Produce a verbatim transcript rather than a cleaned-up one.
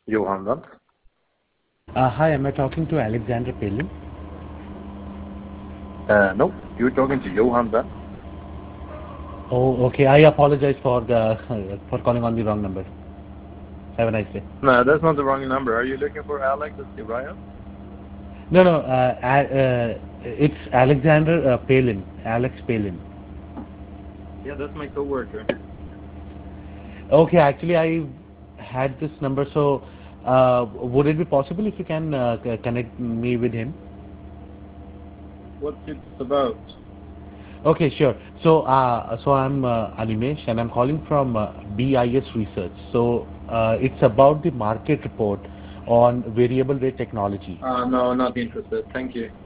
Johan Wendt. Uh, hi, am I talking to Alexander Palin? Uh, no, you're talking to Johan Wendt. Oh, okay. I apologize for the for calling on the wrong number. Have a nice day. No, that's not the wrong number. Are you looking for Alex at Ryan? No, no. Uh, uh, it's Alexander uh, Palin. Alex Palin. Yeah, that's my coworker. Okay, actually, I had this number. So, uh, would it be possible if you can uh, c- connect me with him? What's it about? Okay, sure. So, uh, so I'm uh, Animesh, and I'm calling from uh, B I S Research. So, uh, it's about the market report on variable rate technology. Uh, no, not interested. Thank you.